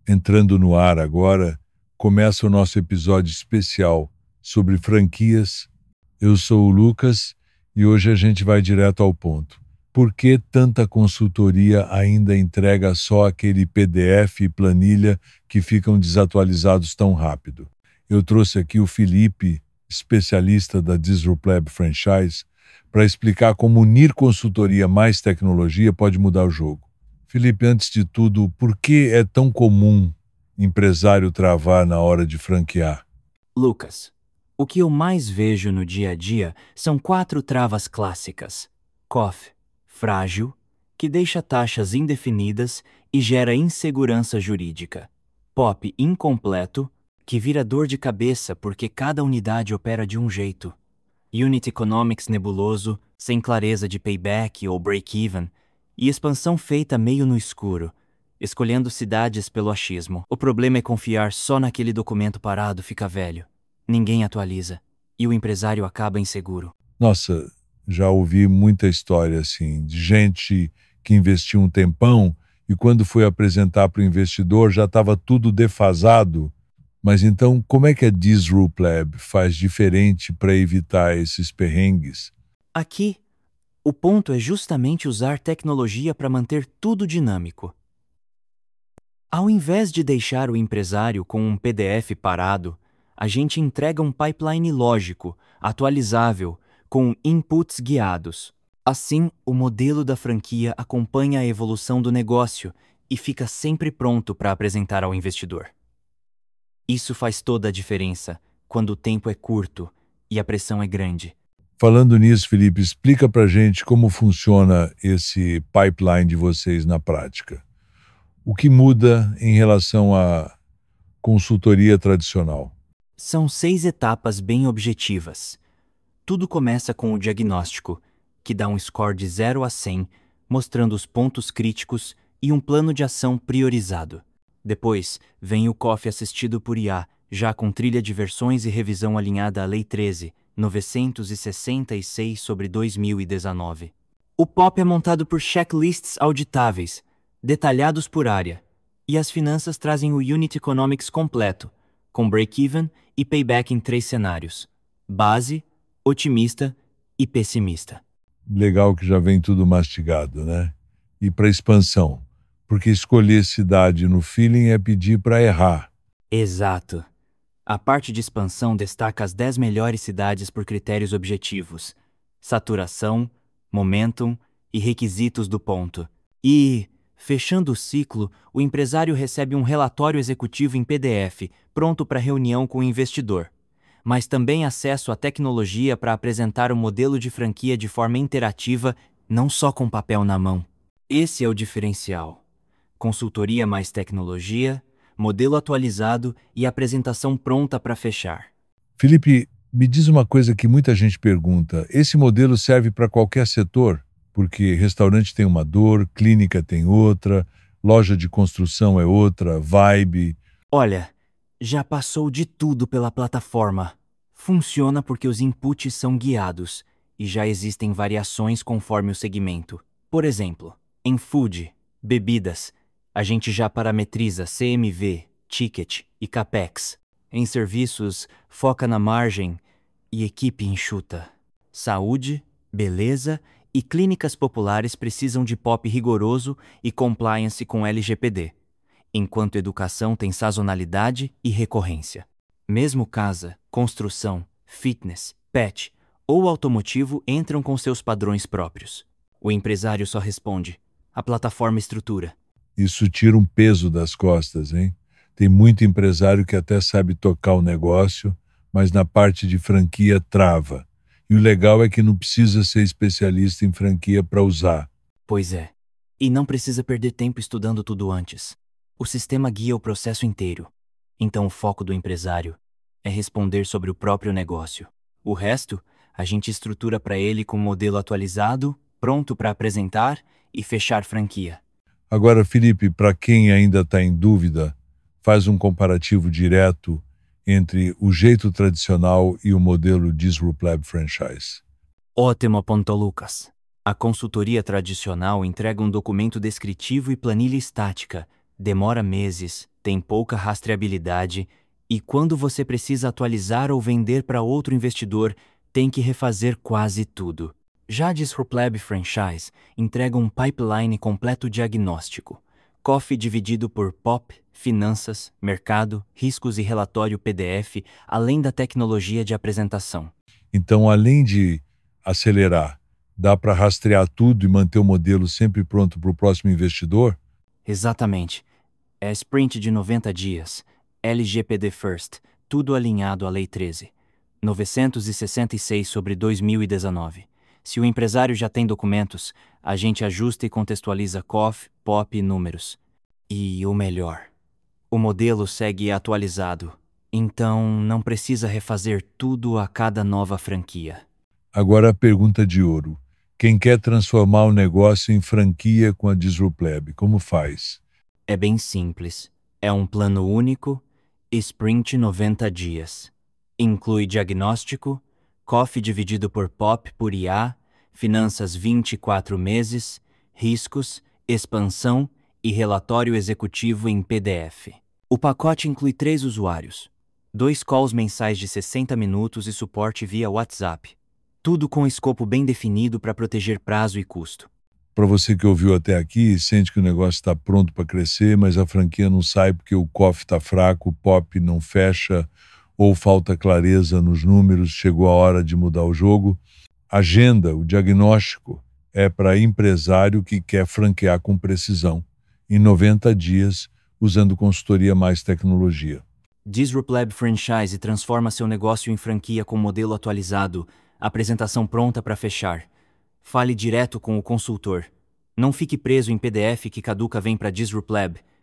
Entrando no ar agora, começa o nosso episódio especial sobre franquias. Eu sou o Lucas e hoje a gente vai direto ao ponto. Por que tanta consultoria ainda entrega só aquele PDF e planilha que ficam desatualizados tão rápido? Eu trouxe aqui o Felipe, especialista da Disrupt Franchise, para explicar como unir consultoria mais tecnologia pode mudar o jogo. Felipe, antes de tudo, por que é tão comum empresário travar na hora de franquear? Lucas, o que eu mais vejo no dia a dia são 4 travas clássicas. COF, frágil, que deixa taxas indefinidas e gera insegurança jurídica. POP, incompleto, que vira dor de cabeça porque cada unidade opera de um jeito. Unit Economics nebuloso, sem clareza de payback ou break-even, e expansão feita meio no escuro, escolhendo cidades pelo achismo. O problema é confiar só naquele documento parado fica velho. Ninguém atualiza, e o empresário acaba inseguro. Nossa, já ouvi muita história assim, de gente que investiu um tempão e quando foi apresentar para o investidor já estava tudo defasado. Mas então, como é que a Disrupt Lab faz diferente para evitar esses perrengues? Aqui, o ponto é justamente usar tecnologia para manter tudo dinâmico. Ao invés de deixar o empresário com um PDF parado, a gente entrega um pipeline lógico, atualizável, com inputs guiados. Assim, o modelo da franquia acompanha a evolução do negócio e fica sempre pronto para apresentar ao investidor. Isso faz toda a diferença quando o tempo é curto e a pressão é grande. Falando nisso, Felipe, explica para a gente como funciona esse pipeline de vocês na prática. O que muda em relação à consultoria tradicional? São 6 etapas bem objetivas. Tudo começa com o diagnóstico, que dá um score de 0 a 100, mostrando os pontos críticos e um plano de ação priorizado. Depois, vem o COF assistido por IA, já com trilha de versões e revisão alinhada à Lei 13.966/2019. O POP é montado por checklists auditáveis, detalhados por área, e as finanças trazem o Unit Economics completo, com break-even e payback em 3 cenários: base, otimista e pessimista. Legal que já vem tudo mastigado, né? E para expansão, porque escolher cidade no feeling é pedir para errar. Exato. A parte de expansão destaca as 10 melhores cidades por critérios objetivos: saturação, momentum e requisitos do ponto. E, fechando o ciclo, o empresário recebe um relatório executivo em PDF, pronto para reunião com o investidor, mas também acesso à tecnologia para apresentar o modelo de franquia de forma interativa, não só com papel na mão. Esse é o diferencial. Consultoria mais tecnologia, modelo atualizado e apresentação pronta para fechar. Felipe, me diz uma coisa que muita gente pergunta: esse modelo serve para qualquer setor? Porque restaurante tem uma dor, clínica tem outra, loja de construção é outra, vibe. Olha, já passou de tudo pela plataforma. Funciona porque os inputs são guiados e já existem variações conforme o segmento. Por exemplo, em food, bebidas, a gente já parametriza CMV, ticket e capex. Em serviços, foca na margem e equipe enxuta. Saúde, beleza e clínicas populares precisam de POP rigoroso e compliance com LGPD, enquanto educação tem sazonalidade e recorrência. Mesmo casa, construção, fitness, pet ou automotivo entram com seus padrões próprios. O empresário só responde: a plataforma estrutura. Isso tira um peso das costas, hein? Tem muito empresário que até sabe tocar o negócio, mas na parte de franquia trava. E o legal é que não precisa ser especialista em franquia para usar. Pois é. E não precisa perder tempo estudando tudo antes. O sistema guia o processo inteiro. Então o foco do empresário é responder sobre o próprio negócio. O resto, a gente estrutura para ele com um modelo atualizado, pronto para apresentar e fechar franquia. Agora, Felipe, para quem ainda está em dúvida, faz um comparativo direto entre o jeito tradicional e o modelo Disrupt Lab Franchise. Ótimo ponto, Lucas. A consultoria tradicional entrega um documento descritivo e planilha estática, Demora meses, tem pouca rastreabilidade e quando você precisa atualizar ou vender para outro investidor, tem que refazer quase tudo. Já a Disruplab Franchise entrega um pipeline completo diagnóstico, COF dividido por POP, finanças, mercado, riscos e relatório PDF, além da tecnologia de apresentação. Então, além de acelerar, dá para rastrear tudo e manter o modelo sempre pronto para o próximo investidor? Exatamente. É sprint de 90 dias, LGPD First, tudo alinhado à Lei 13.966/2019. Se o empresário já tem documentos, a gente ajusta e contextualiza COF, POP e números. E o melhor, o modelo segue atualizado, então não precisa refazer tudo a cada nova franquia. Agora a pergunta de ouro. Quem quer transformar o negócio em franquia com a Disruplab, como faz? É bem simples. É um plano único, sprint 90 dias. Inclui diagnóstico, COF dividido por POP por IA, finanças 24 meses, riscos, expansão e relatório executivo em PDF. O pacote inclui 3 usuários, 2 calls mensais de 60 minutos e suporte via WhatsApp. Tudo com escopo bem definido para proteger prazo e custo. Para você que ouviu até aqui e sente que o negócio está pronto para crescer, mas a franquia não sai porque o COF está fraco, o POP não fecha ou falta clareza nos números, chegou a hora de mudar o jogo. Agenda, o diagnóstico, é para empresário que quer franquear com precisão, em 90 dias, usando consultoria mais tecnologia. Disruplab Franchise transforma seu negócio em franquia com modelo atualizado, apresentação pronta para fechar. Fale direto com o consultor. Não fique preso em PDF que caduca vem para Disruplab.